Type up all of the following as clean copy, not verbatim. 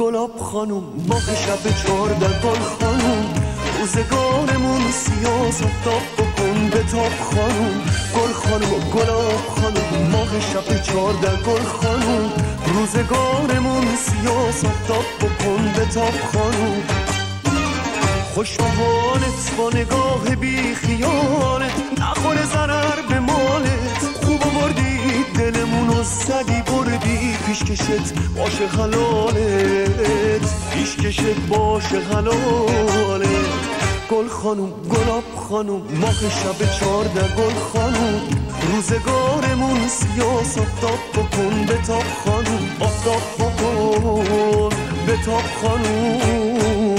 گلاب خانم ماه شب 14 گل خانم روزگارمون سیاه آفتاب بکن بتاب خانم گل خانم و گلاب خانم ماه شب 14 گل خانم روزگارمون سیاه آفتاب بکن بتاب خانم خوش به حالت با نگاه بی خیالت نخوره ضرر به مالت خوب آوردی دلمونو زدی بردی پیشکشت باشه حلالت پیشکشت باشه حلالت گل خانم گلاب خانم ماه شب 14 گل خانم روزگارمون سیاه آفتاب بکن بتاب خانم آفتاب بکن بتاب خانم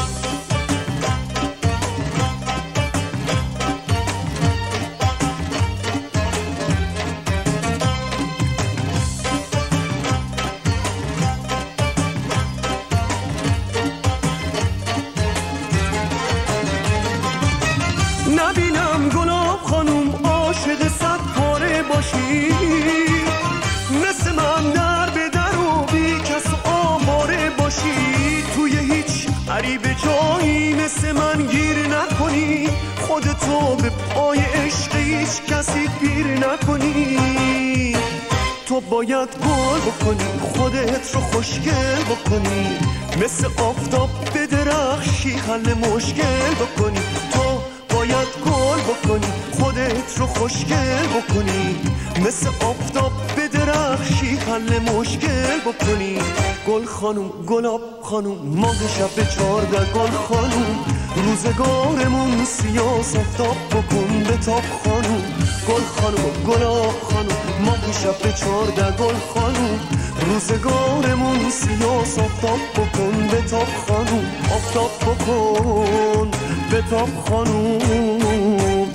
نبینم گلاب خانم عاشق صد پاره باشی مثل من در به در و بی کس و آواره باشی توی هیچ غریب جایی مثل من گیر نکنی خودتو به پای عشق هیچ کسی پیر نکنی تو باید گل بکنی خودت رو خوشگل بکنی مثل آفتاب به درخشی حل مشکل بکنی تو باید گل بکنی خودت رو خوشگل بکنی مثل آفتاب به درخشی حل مشکل بکنی گل خانم گلاب خانم ماه شب 14 گل خانم روزگارمون سیاه آفتاب بکن بتاب خانم گل خانم گلاب خانم ماه شب 14 گل خانم روزگارمون سیاه آفتاب بکن بتاب خانم آفتاب بکن بتاب خانم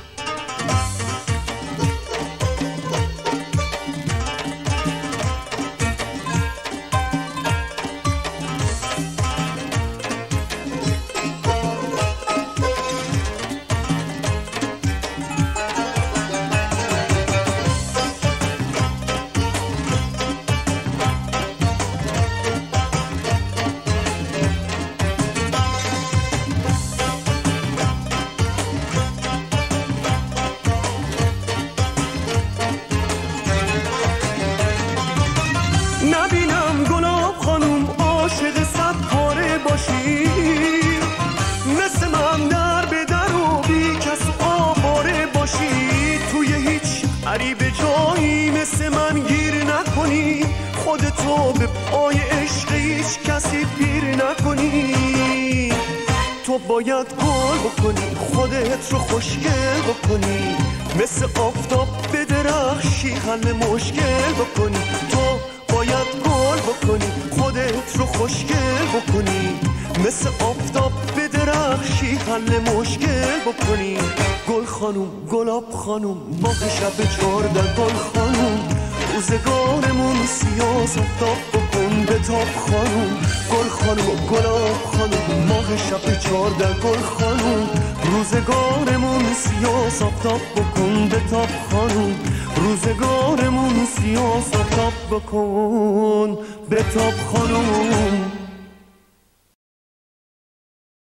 نبینم گلاب خانم عاشق صد پاره باشی مثل من در به در و بی کس آواره باشی توی هیچ غریب جایی مثل من گیر نکنی خودتو به پای عشق هیچ کسی پیر نکنی تو باید گل بکنی خودت رو خوشگل بکنی مثل آفتاب به درخشی حل مشکل بکنی تو باید گل بکنی خودت رو خوشگل بکنی مثل آفتاب به درخشی حل مشکل بکنی گل خانم گلاب خانم ماه شب 14 گل خانم روزگارمون سیاه آفتاب بکن بتاب خانم گل خانم و گلاب خانم ماه شب 14 گل خانم روزگارمون سیاه آفتاب بکن بتاب خانم روزگارمون سیاه آفتاب بکن بتاب خانم